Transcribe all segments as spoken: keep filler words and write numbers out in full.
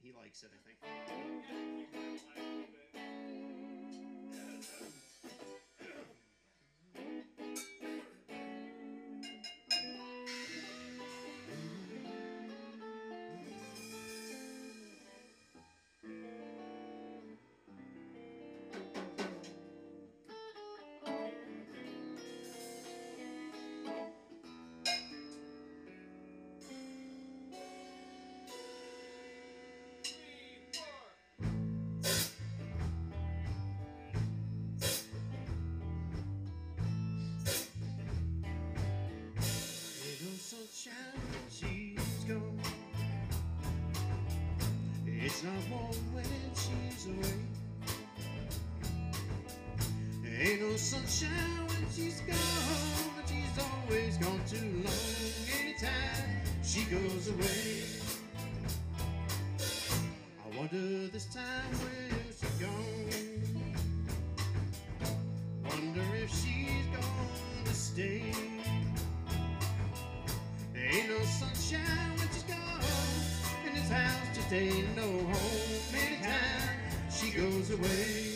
he likes it, I think. Ain't no sunshine when she's gone. It's not warm when she's away. Ain't no sunshine when she's gone, but she's always gone too long. Anytime she goes away, I wonder this time where she's gone. Wonder if she's gonna stay. Ain't no sunshine when she's gone, and this house just ain't no home. Anytime she goes away.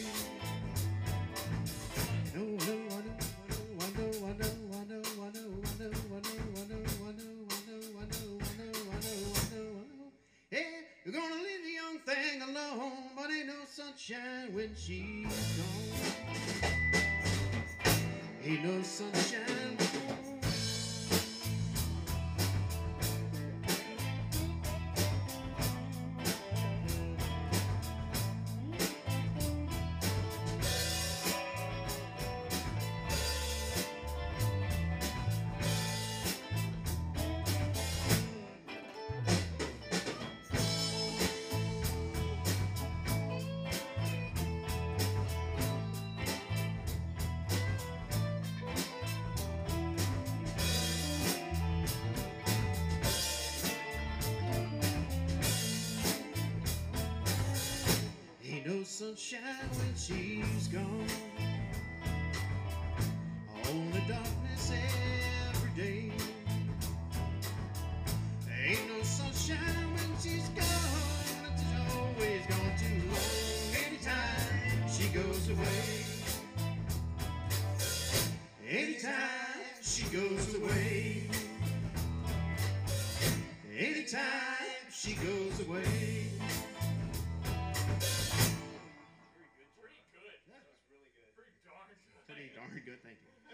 No, no, I know, I know, I know, I know, I know, I know, I know, I know, I know, I know, I know, I know, I know, I know, I know. Hey, you're gonna leave the young thing alone, but ain't no sunshine when she's gone. Ain't no sunshine. Ain't no sunshine when she's gone. Only darkness every day. Ain't no sunshine when she's gone. It's always gone too long. Anytime she goes away. Anytime she goes away. Anytime she goes away. Pretty good. That was really good. Pretty darn good. Pretty darn good, thank you.